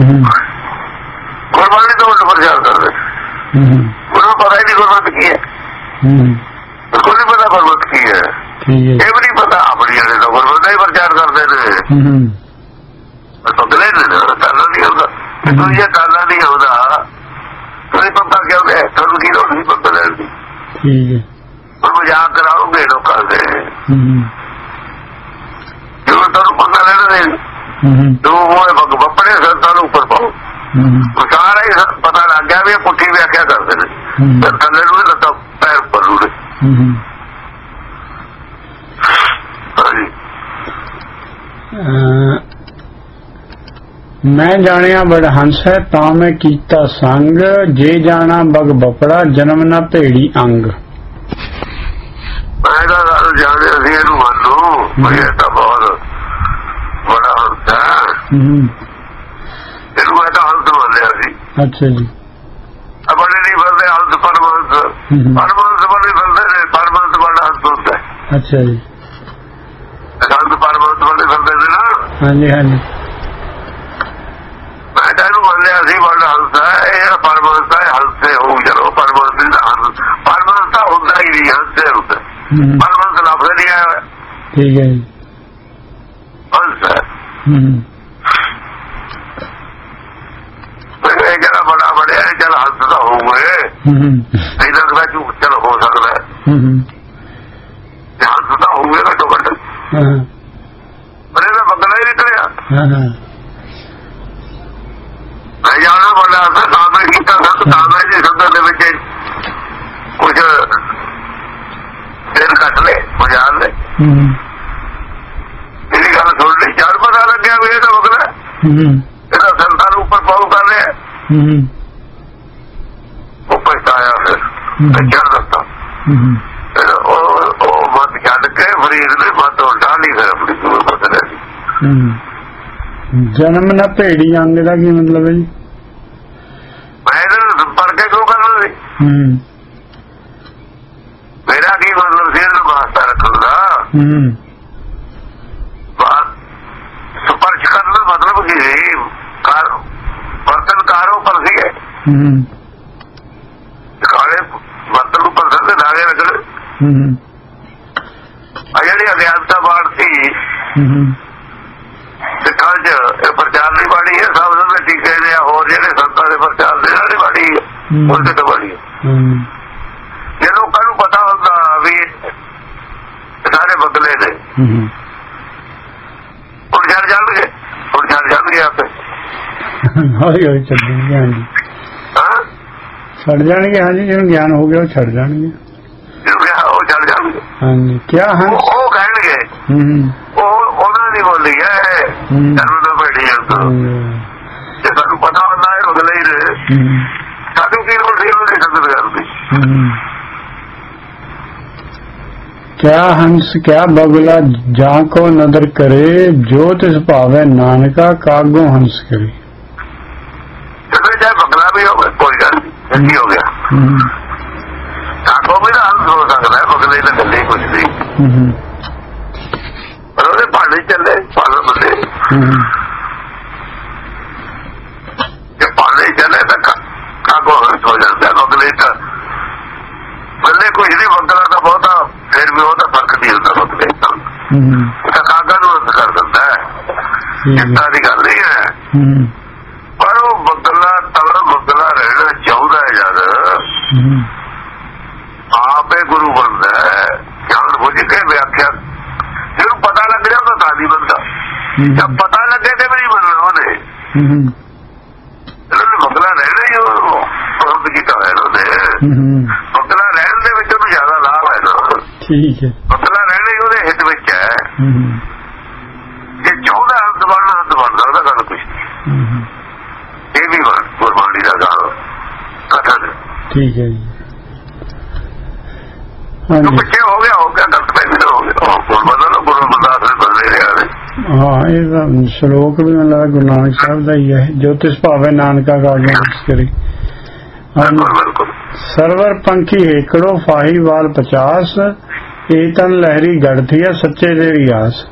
ਗੁਰਬਾਣੀ ਤੋਂ ਉਲਟ ਪ੍ਰਚਾਰ ਕਰਦੇ। ਉਹਨੂੰ ਪਤਾ ਹੀ ਨਹੀਂ ਗੁਰਮਤ ਕੀ ਹੈ, ਬਿਲਕੁਲ ਨਹੀਂ ਪਤਾ ਗੁਰਮਤ ਕੀ ਹੈ, ਇਹ ਵੀ ਨਹੀਂ ਪਤਾ। ਆਪਣੀ ਵਾਲੇ ਤਾਂ ਗੁਰਮਤ ਦਾ ਹੀ ਪ੍ਰਚਾਰ ਕਰਦੇ ਨੇ, ਬਦਲੇ ਨੇ ਤਾਲਾ ਨਹੀਂ ਆਉਂਦਾ। ਤੁਸੀਂ ਜੇ ਤਾਲਾ ਨਹੀਂ ਆਉਂਦਾ ਤੁਸੀਂ ਪਤਾ ਕਿਉਂ ਗਏ, ਤੁਹਾਨੂੰ ਕੀ ਲੋੜ ਨਹੀਂ ਪਤਾ ਲੈਣ ਦੀ। ਹੁਣ ਮਜ਼ਾਕ ਕਰਾਓਗੇ ਲੋਕਾਂ ਦੇ, ਜਦੋਂ ਤੁਹਾਨੂੰ ਪਤਾ ਲੈਣਾ ਦੇ ਦੋ ਹੋਏ ਬੱਪੜੇ ਸੰਤਾਂ ਨੂੰ ਉੱਪਰ ਪਾਓ। ਸਾਰਾ ਹੀ ਪਤਾ ਲੱਗ ਗਿਆ ਵੀ ਇਹ ਪੁੱਠੀ ਵਿਆਖਿਆ ਕਰਦੇ ਨੇ, ਥੱਲੇ ਨੂੰ ਲੱਤਾਂ ਪੈਰ ਉੱਪਰ ਨੂੰ ਨੇ। ਮੈਂ ਜਾਣਿਆ ਬੜ ਹੰਸ ਹੈ ਤਾਂ ਮੈਂ ਕੀਤਾ ਸੰਗ, ਜੇ ਜਾਣਾ ਬਗ ਬਪੜਾ ਜਨਮ ਨਾ ਭੇੜੀ ਅੰਗ। ਮੈਂ ਤਾਂ ਗੱਲ ਜਾਣਿਆ ਸੀ ਇਹਨੂੰ ਮੰਨੂ, ਇਹ ਤਾਂ ਬਹੁਤ ਬੜਾ ਹੰਸ ਹੈ, ਇਹਨੂੰ ਮੈਂ ਤਾਂ ਹੰਸ ਮੰਨਿਆ ਸੀ। ਅੱਛਾ ਜੀ, ਬੜੇ ਨਹੀਂ ਫਿਰਦੇ ਹੰਸ, ਪਰਮਹੰਸ ਪਰਮਹੰਸ ਬੜੇ ਫਿਰਦੇ ਨੇ, ਪਰਮਹੰਸ ਬੜਾ ਹੰਸ ਹੁੰਦਾ। ਅੱਛਾ ਜੀ, ਹੰਸ ਪਰਮਹੰਸ ਬੜੇ ਫਿਰਦੇ ਨੇ ਨਾ। ਹਾਂਜੀ ਹਾਂਜੀ, ਮੈਂ ਤਾਂ ਇਹਨੂੰ ਮੰਨਿਆ ਸੀ ਬੜਾ ਹੰਸ ਹੈ, ਇਹ ਜਿਹੜਾ ਪਰਮਹੰਸ ਹੈ ਹੰਸੇ ਹੋਊ। ਚਲੋ ਪਰਮਹੰਸ ਹੰਸ ਪਰਮਹੰਸ ਤਾਂ ਹੁੰਦਾ ਹੀ ਨਹੀਂ, ਹੰਸੇ ਹੁੰਦਾ। ਪਰਮਹੰਸ ਲੱਭਦੇ ਨਹੀਂ ਆਇਆ। ਠੀਕ ਹੈ ਜੀ, ਹੰਸ ਹੈ ਇਹ ਜਿਹੜਾ ਬੜਾ ਬੜਿਆ ਚੱਲ ਹੰਸ ਤਾਂ ਹੋਊਗੇ, ਨਹੀਂ ਲੱਗਦਾ ਝੂਠ ਚੱਲ ਹੋ ਸਕਦਾ, ਹੰਸ ਤਾਂ ਹੋਊਗੇ ਘੱਟੋ ਘੱਟ, ਪਰ ਇਹਦਾ ਬਦਲਾ ਹੀ ਨਿਕਲਿਆ। ਮੈਂ ਜਾਣਾ ਬੜਾ ਹੰਸ ਤਾਂ ਮੈਂ ਕੀਤਾ ਸਭ ਤਾਂ ਮੈਂ ਜੀ ਸੰਗਤ ਦੇ ਵਿੱਚ ਕੁਝ ਦਿਨ ਕੱਟ ਲੈ ਮਜਾ ਲੈ, ਇਹਦੀ ਗੱਲ ਸੁਣ ਲਈ ਚਾਰ ਪਤਾ ਲੱਗਿਆ ਵੀ ਇਹਦਾ ਬਦਲਾ ਇਹਦਾ ਸੰਤਾਂ ਨੂੰ ਉੱਪਰ ਪਾਉ ਕਰ ਰਿਹਾ। ਉਹ ਪਛਤਾਇਆ ਫਿਰ ਛੱਡ ਦਿੱਤਾ, ਉਹ ਮਤ ਛੱਡ ਕੇ ਫਰੀਦ ਨੇ ਮਤ ਉਲਟਾ ਲਈ ਫਿਰ ਆਪਣੀ ਗੁਰੂ ਬਦਲਿਆ ਸੀ। ਜਨਮ ਨਾ ਭੇੜੀ ਅੰਗ ਦਾ ਕੀ ਮਤਲਬ ਹੈ ਜੀ? ਮੈਂ ਇਹਨੂੰ ਪੜ੍ਹ ਕੇ ਕਿਉਂ ਕਰਨਾ ਸੀ? ਮੇਰਾ ਕੀ ਮਤਲਬ ਸੀ ਇਹਨੂੰ ਵਾਸਤਾ ਰੱਖਣ ਦਾ? ਸਪਰਸ਼ ਕਰਨ ਦਾ ਮਤਲਬ ਕੀ ਸੀ? ਬਰਤਨ ਕਾਰੋ ਪਰ ਸੀਗੇ, ਕਾਲੇ ਬਰਤਨ ਉੱਪਰ ਸੰਦੇ ਧਾਗੇ ਲੱਗਣੇ। ਆ ਜਿਹੜੀ ਅਗਿਆਨਤਾ ਬਾੜ ਸੀ ਸਿੱਖਾਂ ਚ, ਇਹ ਪ੍ਰਚਾਰ ਦੀ ਬਾੜੀ ਹੈ। ਸਭ ਦੇ ਟੀਕੇ ਨੇ ਹੋਰ ਜਿਹੜੇ ਸੰਤਾਂ ਦੇ ਪ੍ਰਚਾਰ ਦੀ ਨਾਲ ਬਾੜੀ ਹੈ, ਉਲਟ ਤੋਂ ਬਾੜੀ ਹੈ। ਜੇ ਲੋਕਾਂ ਨੂੰ ਪਤਾ ਹੁੰਦਾ ਵੀ ਸਾਰੇ ਬਦਲੇ ਨੇ, ਹੁਣ ਛੱਡ ਜਾਣਗੇ, ਹੁਣ ਛੱਡ ਜਾਣਗੇ ਆਪੇ ਹੌਲੀ ਹੌਲੀ ਛੱਡ ਜਾਣਗੇ। ਹਾਂਜੀ ਛੱਡ ਜਾਣਗੇ, ਹਾਂਜੀ ਜਿਹਨੂੰ ਗਿਆਨ ਹੋ ਗਿਆ ਉਹ ਛੱਡ ਜਾਣਗੇ, ਉਹ ਛੱਡ ਜਾਣਗੇ। ਹਾਂਜੀ ਕਿਆ ਹਾਂ ਉਹ ਕਹਿਣਗੇ, ਉਹ ਉਹਨਾਂ ਦੀ ਬੋਲੀ ਹੈ ਜਨਮ ਦਾ ਭੇੜੀ ਅੰਗ। ਜੇ ਸਾਨੂੰ ਪਤਾ ਹੁੰਦਾ ਇਹ ਬਦਲੇ ਹੀ ਰਹੇ, ਸਾਨੂੰ ਕੀ ਲੋੜ ਸੀ ਉਹਦੀ ਸੰਗਤ ਕਰਦੀ। क्या हंस क्या बगुला जाको नदर करे, जो तिस भावे नानका कागो हंस करे। चाहे बगला भी हो कोई गल नहीं, हो गया कागो भी तो हंस हो सकता है, बगले तो गल कुछ नहीं, पर वो भाड़े चले पाले बंदे जब पाले चले तो कागो हंस हो जाता है, बगले का बल्ले कुछ नहीं, बगला तो बहुत फिर भी ਉਹਦਾ ਫਰਕ ਨਹੀਂ ਹੁੰਦਾ। ਬਦਲੇ ਤਾਂ ਕਾਗਾ ਨੂੰ ਅੰਤ ਕਰ ਦਿੰਦਾ ਹੈ, ਇੱਦਾਂ ਦੀ ਗੱਲ ਨਹੀਂ ਹੈ। ਪਰ ਉਹ ਬਦਲਾ ਤਗੜਾ ਬਦਲਾ ਰਹਿਣਾ ਚਾਹੁੰਦਾ ਹੈ, ਜਦ ਆਪੇ ਗੁਰੂ ਬਣਦਾ ਹੈ, ਜਾਣ ਬੁੱਝ ਕੇ ਵਿਆਖਿਆ। ਜਿਹਨੂੰ ਪਤਾ ਲੱਗ ਜਾਂਦਾ ਤਾਂ ਨਹੀਂ ਬਣਦਾ, ਜਦ ਪਤਾ ਲੱਗੇ ਤੇ ਵੀ ਨਹੀਂ ਬਣਨਾ ਉਹਨੇ। ਇਹਨਾਂ ਨੇ ਬਦਲਾ ਰਹਿਣਾ ਹੀ ਉਹ ਕੀਤਾ ਹੋਇਆ ਉਹਨੇ, ਬਦਲਾ ਰਹਿਣ ਦੇ ਵਿੱਚ ਉਹਨੂੰ ਜ਼ਿਆਦਾ ਲਾਭ ਹੈ ਨਾ। ਠੀਕ ਹੈ, ਬਦਲਾ ਰਹਿਣਾ ਹੀ ਉਹਦੇ ਹਿੱਤ ਵਿੱਚ ਹੈ। ਜੇ ਚਾਹੁੰਦਾ ਹੰਸ ਬਣਨਾ ਹੰਸ ਬਣ ਸਕਦਾ, ਗੱਲ ਕੁਛ ਨਹੀਂ। ਇਹ ਵੀ ਗੁਰਬਾਣੀ ਦਾ ਗੱਲ ਕਥਨ। ਠੀਕ ਹੈ ਜੀ, ਪਿੱਛੇ ਹੋ ਗਿਆ ਹੋ ਗਿਆ ਦਸ ਪੈਸੇ ਹੋ ਗਿਆ ਗੁਰਬਦਲ ਗੁਰੂ ਅਮਰਦਾਸ ਨੇ ਬਦਲੇ ਰਿਹਾ। ਹਾਂ ਇਹ ਸ਼ਲੋਕ ਵੀ ਮੈਨੂੰ ਲੱਗਦਾ ਗੁਰੂ ਨਾਨਕ ਸਾਹਿਬ ਦਾ ਹੀ ਹੈ, ਜੋ ਤਿਸ ਭਾਵੇਂ ਨਾਨਕਾ ਕਾਗੋ ਹੰਸ ਕਰੇ। ਬਿਲਕੁਲ ਬਿਲਕੁਲ। ਸਰਵਰ ਪੰਖੀ ਏਕੜੋ ਫਾਹੀ ਵਾਲ ਪਚਾਸ ਇਹ ਤਨ ਲਹਿਰੀ ਗੜਥੀ ਆ ਸੱਚੇ ਤੇਰੀ ਆਸ।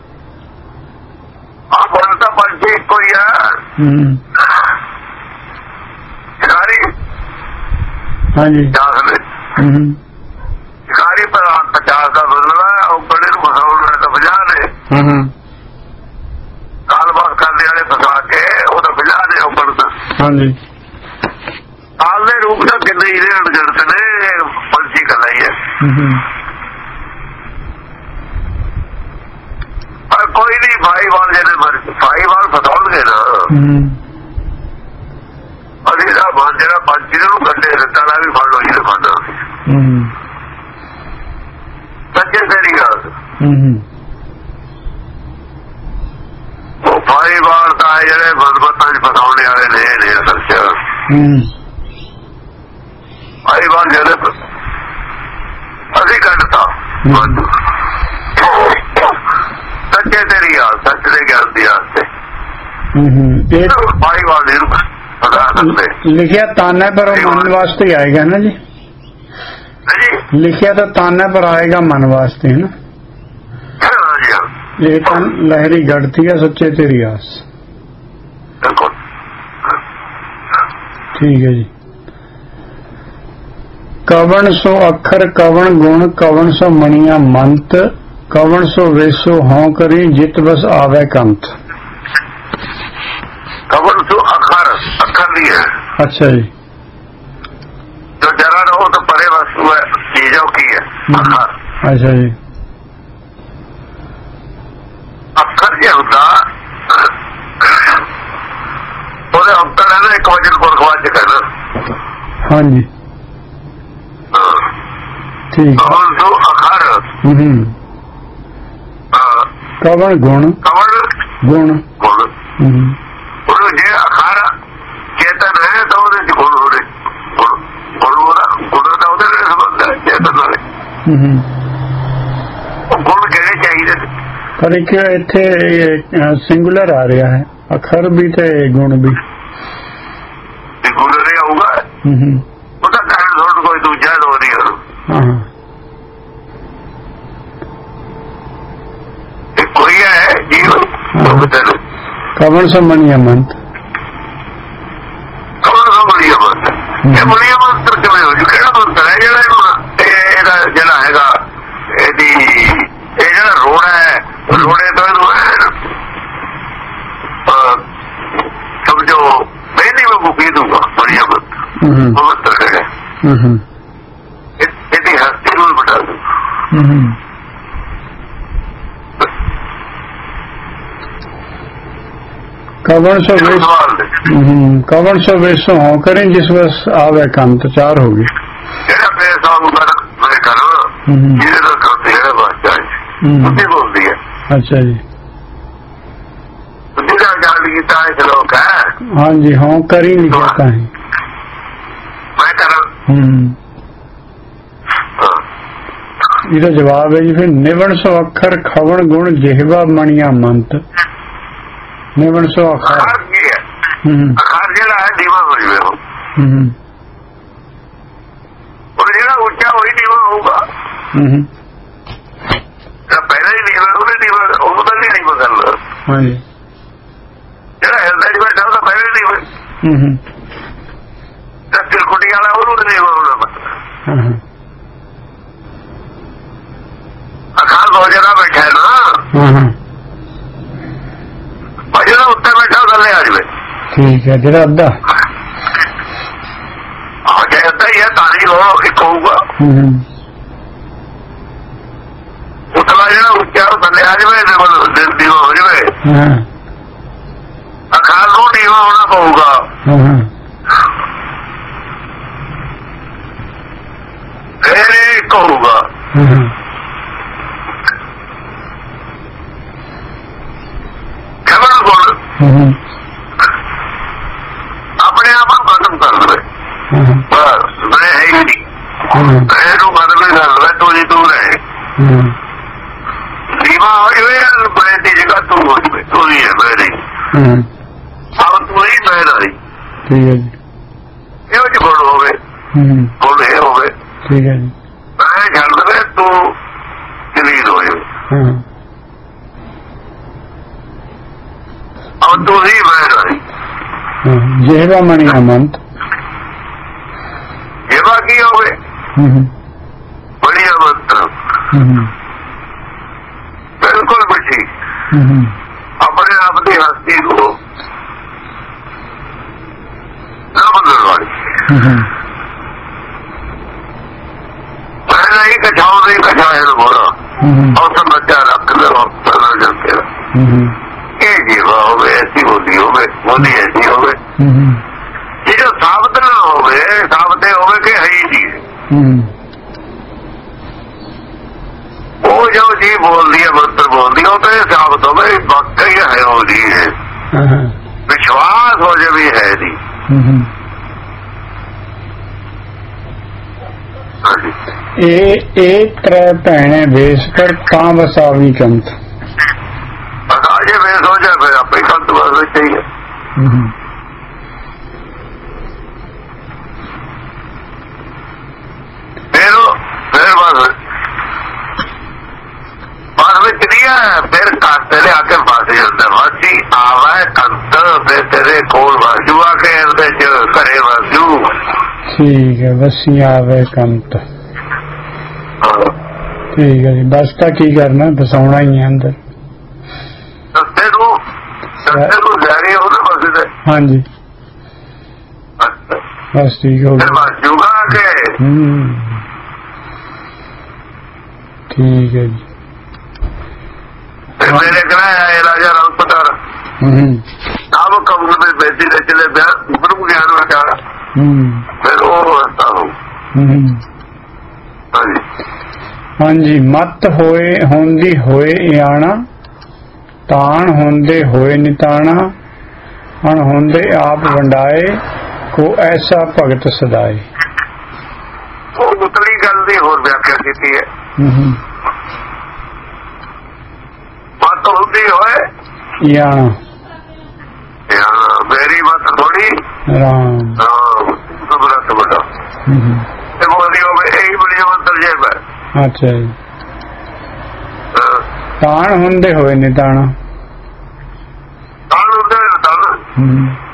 ਆ ਬੋਲਦਾ ਪੰਛੀ ਇੱਕੋ ਹੀ ਆ। ਹੂੰ ਹਾਂਜੀ ਹੂੰ ਸ਼ਿਕਾਰੀ ਪਰ ਪਚਾਸ ਦਾ ਬਦਲਾ ਉਹ ਬੜੇ ਨੂੰ ਫਸਾਉਣ ਵਾਲੇ ਤਾਂ ਪੰਜਾਹ ਨੇ। ਹੂੰ ਗੱਲਬਾਤ ਕਰਨ ਵਾਲੇ ਫਸਾ ਕੇ ਉਹ ਤਾਂ ਪੰਜਾਹ ਨੇ ਉਹ ਬਣਦਾ। ਹਾਂਜੀ ਹਾਲ ਦੇ ਰੂਪ ਦਾ ਕਿੰਨੇ ਹੀ ਗਣਤ ਨੇ ਪੰਛੀ ਕੱਲਾ ਹੀ ਹੈ। ਪਰ ਕੋਈ ਨਹੀਂ ਭਾਈਵਾਲ ਜਿਹੜੇ ਭਾਈਵਾਲ ਫਸਾਉਣਗੇ ਨਾ ਅਸੀਂ ਦਾ ਮਨ ਜਿਹੜਾ ਪੰਛੀ ਨੂੰ ਕੱਢੇ ਰੱਟਾ ਲਾ ਵੀ ਫੜ ਲੋ ਜੀ ਫੜਨਾ ਸੱਚੇ ਤੇਰੀ ਗੱਲ। ਉਹ ਭਾਈਵਾਲ ਤਾਂ ਜਿਹੜੇ ਮਜ਼ਬਤਾਂ ਚ ਫਸਾਉਣੇ ਵਾਲੇ ਨੇ ਨੇ ਅਸਲ ਚ ਭਾਈਵਾਲ ਜਿਹੜੇ ਅਸੀਂ ਕੱਢਤਾ ਸੱਚੇ ਤੇਰੀ ਗੱਲ ਸੱਚ ਦੇ ਗਿਆਨ ਦੀ ਆਸ ਤੇ ਭਾਈਵਾਲ ਨਹੀਂ ਲਿਖਿਆ ਤਾਨਾ ਪਰ ਮਨ ਵਾਸਤੇ ਆਏਗਾ ਨਾ ਜੀ। ਲਿਖਿਆ ਤਾਂ ਤਾਨਾ ਪਰ ਆਏਗਾ ਮਨ ਵਾਸਤੇ ਹੈ ਨਾ। ਇਹ ਤਾਂ ਲਹਿਰੀ ਗੜਤੀ ਹੈ ਸੱਚੇ ਤੇਰੀ ਆਸ। ਠੀਕ ਹੈ ਜੀ। ਕਵਣ ਸੋ ਅੱਖਰ ਕਵਣ ਗੁਣ ਕਵਣ ਸੋ ਮਣੀਆਂ ਮੰਤ ਕਵਣ ਸੋ ਵੇਸੋ ਹੋਂ ਕਰੀ ਜਿਤ ਬਸ ਆਵੇ ਕੰਤ। कवन सो अखर अखर नहीं है। अच्छा जी। जो जरा रहो तो परे वस्तु है चीजों की है अखर। अच्छा जी। अखर क्या होता बोले अंतर है ना एक वचन को रखवाज करना। हाँ जी ठीक। कवन सो अखर कवन गुण कवन गुण गुण जे अखार चेतन है तो गुण हो रहे गुण का उधर संबंध है चेतन वाले गुण कहने चाहिए। पर एक इत्थे सिंगुलर आ रहा है अखर भी ते गुण भी सिंगुलर ही आऊगा उसका कारण थोड़ा कोई दूजा हो रही है कोई है जीवन कवन सो मणिया मंत कवन सो मणिया मंत ये मणिया मंत्र किवें हो जू किहड़ा मंत्र है ਜਿਹੜਾ ਜਿਹੜਾ ਹੈਗਾ ਇਹਦੀ ਇਹ ਜਿਹੜਾ ਰੋੜਾ ਹੈ ਰੋੜੇ ਤੋਂ ਇਹਨੂੰ ਸਮਝੋ ਪਹਿਲੀ ਵਾਰ ਪੀ ਦੂੰਗਾ ਮਣੀਆ ਮੰਤਰ ਮੰਤਰ ਹੈ ਇਹਦੀ ਹਸਤੀ ਨੂੰ ਬਤਾ ਦੂੰ। कवन सो कवन सो वेसो हो करें जिस बस आवे कंत चार होगी। अच्छा जी हाँ जी हाँ कर ही नहीं जाता है। ਇਹਦਾ ਜਵਾਬ ਹੈ ਜੀ ਫਿਰ ਨਿਵਣ ਸੋ ਅੱਖਰ ਖਵਣ ਗੁਣ ਜਿਹਵਾ ਮਣੀਆਂ ਮੰਤ ਨਿਵਣ ਸੋ ਅੱਖਰ ਅਖਰ ਜਿਹੜਾ ਹੈ ਨੀਵਾ ਹੋ ਜਵੇ ਉਹ ਜਿਹੜਾ ਉੱਚਾ ਹੋਈ ਨੀਵਾ ਹੋਊਗਾ ਪਹਿਲਾਂ ਹੀ ਨੀਵਾ ਉਹਨੇ ਨੀਵਾ ਉਹਨੂੰ ਤਾਂ ਨਹੀਂ ਬਦਲਦਾ। ਹਾਂਜੀ ਜਿਹੜਾ ਹਿਲਦਾ ਜੀ ਬੈਠਾ ਉਹਦਾ ਪਹਿਲਾਂ ਹੀ ਨੀਵਾ ਤਾਂ ਤਿਲਕੁਟੀ ਵਾਲਾ ਉਹਨੂੰ ਨੀਵਾ ਹੋਣਾ ਮਤਲਬ ਅਖਾਲ ਦੋ ਜਗ੍ਹਾ ਬੈਠਾ ਹੈ ਨਾ ਜਿਹੜਾ ਉੱਤੇ ਬੈਠਾ ਥੱਲੇ ਆ ਜਾਵੇ। ਠੀਕ ਹੈ ਜਿਹੜਾ ਅੱਧਾ ਆ ਜੇ ਅੱਧਾ ਹੀ ਹੈ ਤਾਂ ਹੀ ਉਹ ਇੱਕ ਹੋਊਗਾ ਉਤਲਾ ਜਿਹੜਾ ਉੱਚਾ ਉਹ ਥੱਲੇ ਆ ਜਾਵੇ ਨੀਵਾ ਹੋ ਜਾਵੇ ਅਖਾਲ ਨੂੰ ਨੀਵਾ ਹੋਣਾ ਪਊਗਾ ਫਿਰ ਇੱਕ ਹੋਊਗਾ। ਆਪਣੇ ਆਪ ਨੂੰ ਖਤਮ ਕਰ ਲਵੇ ਮੈਂ ਹੈ ਹੀ ਨਹੀਂ ਇਹਨੂੰ ਖਤਮ ਹੀ ਕਰ ਲਵੇ ਤੂੰ ਜੀ ਤੂੰ ਰਹੇ ਨੀਵਾ ਹੋ ਜਾਵੇ ਬੜੇ ਦੀ ਜਗ੍ਹਾ ਤੂੰ ਹੋ ਜਾਵੇ ਤੂੰ ਹੀ ਹੈ ਮੈਂ ਨਹੀਂ ਆਹ ਤੂੰ ਹੀ ਮੈਂ ਨਹੀਂ। ਠੀਕ ਹੈ ਜੀ ਇਹੋ ਜਿਹੀ ਗੁਣ ਹੋਵੇ ਹੁਣ ਇਹ ਹੋਵੇ ਠੀਕ ਹੈ ਜੀ ਮੈਂ ਛੱਡ ਦੇਵੇ ਤੂੰ ਜਲੀਲ ਹੋ ਜਾਵੇ ਔਰ ਤੂੰ ਹੀ ਮੈਂ ਰਹੀ ਜਿਹੜਾ ਮਣੀ ਅਮੰਤ ਜੇਵਾ ਕੀ ਹੋਵੇ ਬੜੀ ਅਮੰਤ ਬਿਲਕੁਲ ਮਿੱਠੀ ਆਪਣੇ ਆਪ ਦੀ ਹਸਤੀ ਨੂੰ ਨਾ ਬਦਲਣ ਵਾਲੀ ਪਹਿਲਾਂ ਹੀ ਕਛਾਉ ਨਹੀਂ ਕਛਾਏ ਨੂੰ ਬੋਲਾ ਉਸ ਬੱਚਾ ਰੱਖ ਲਓ ਪਹਿਲਾਂ ਜਾਂਦੇ ਇਹ ਜੀਵਾ ਹੋਵੇ ਐਸੀ ਬੋਲੀ ਹੋਵੇ ਬੋਲੀ ਐਸੀ ਹੋਵੇ ਜੇ ਸਾਬਤ ਨਾ ਹੋਵੇ ਸਾਬਤ ਹੋਵੇ ਕਿ ਹੈ ਹੀ ਨਹੀਂ ਉਹ ਜੋ ਜੀ ਬੋਲਦੀ ਹੈ ਮੰਤਰ ਬੋਲਦੀ ਉਹ ਤਾਂ ਸਾਬਤ ਹੋਵੇ ਵਾਕਈ ਹੈ ਉਹ ਜੀ ਹੈ ਵਿਸ਼ਵਾਸ ਹੋ ਜਾਵੇ ਹੈ ਨਹੀਂ ਇਹ ਇਹ ਤਰੇ ਭੈਣੇ ਵੇਸ ਕਰ ਕਾਂ ਵਸਾਵੀ ਕੰਤ ਅਜੇ ਵੇਸ ਹੋ ਜਾਏ ਫਿਰ ਆਪੇ ਕੰਤ ਵਸਣਾ ਚਾਹੀਏ ਫਿਰ ਫਿਰ ਬਸ ਬਾਅਦ ਵਿੱਚ ਨਹੀਂ ਹੈ ਫਿਰ ਕਾਤੇ ਦੇ ਆ ਕੇ ਫਸ ਜਾਂਦਾ ਵਾਸੀ ਆਵਾ ਕੰਤ ਤੇ ਤੇਰੇ ਕੋਲ ਵਾਜੂ ਆ ਕੇ ਇਹਦੇ ਚ ਘਰੇ ਵਾਜੂ ਠੀਕ ਹੈ ਵਸੀ ਆਵੇ ਕੰਤ ਠੀਕ ਹੈ ਜੀ ਬਸ ਤਾਂ ਕੀ ਕਰਨਾ ਬਸਾਉਣਾ ਹੀ ਹੈ ਅੰਦਰ ਰਸਤੇ ਨੂੰ ਰਸਤੇ ਨੂੰ ਜਾ ਰਹੇ ਹੋ ਨਾ ਬਸ ਦੇ ਹਾਂਜੀ ਬਸ ਠੀਕ ਹੋ ਗਿਆ ਵਾਜੂਗਾ ਕੇ ਠੀਕ ਹੈ ਜੀ ਮੇਰੇ ਕਰਾਇਆ ਇਹ ਰਾਜਾ ਰਾਮ ਪਤਾਰ ਆਪ ਕਬੂਲ में बैठी रहे चले गुरु ज्ञान विचारा फिर वो रस्ता हो हाँ जी मत होए होंदी होए आना तान होंदे होए निताना अण होंदे आप वंडाए को ऐसा भगत सदाए वो उतली गल दी होर व्याख्या की है मत होंदी होए आना मेरी मत थोड़ी राम सुब्रत बड़ा बोली हो यही बड़ी मंत्र जेब है अच्छा जी तान होंदे होए निताना तान होंदे निताना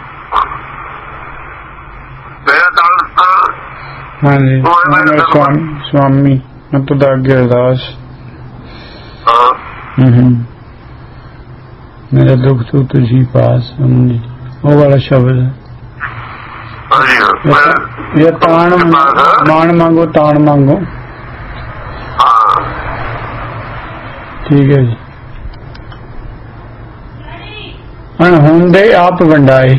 मेरा तान हाँ जी स्वामी स्वामी मतलब आगे अरदास मेरा दुख तो तुझी पास वो वाला शब्द है ये तान मान मांगो तान मांगो ठीक है जी अन होंदे आप वंडाए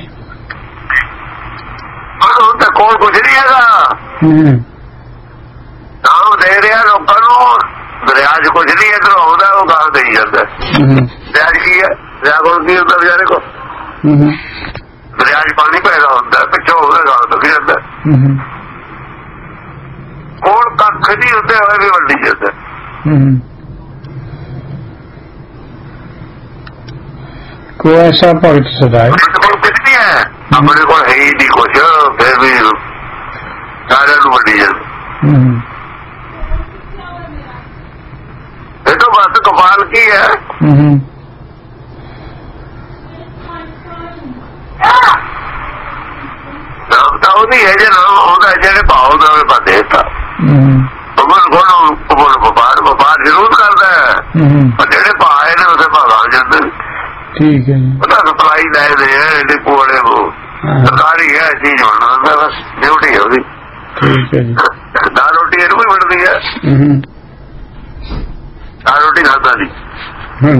कोई कुछ नहीं है नाम दे रहा लोगों दरियाज कुछ नहीं है होता वो गाल दे जाता दरियाज की है दरिया को की होता बेचारे को दरियाज पानी पैदा होता है पिछो होगा गाल तो भी जाता कौन कख नहीं होते हुए भी वंडी जाता को ऐसा भगत सदाए कुछ नहीं है अपने को है ही नहीं कुछ फिर भी सारे वंडी जाता ये तो बस कमाल की है नाम नहीं है जो नाम होता है जेडे भाव में पाते व्यापार व्यापार जरूर करता है पर जेडे भाव ने उसे भाव आ जाते ठीक है पता सप्लाई लाए दे डिपो वाले को सरकारी है चीज होना बस ड्यूटी है उसकी ठीक है दाल रोटी इनू भी बनती है दाल रोटी खाता नहीं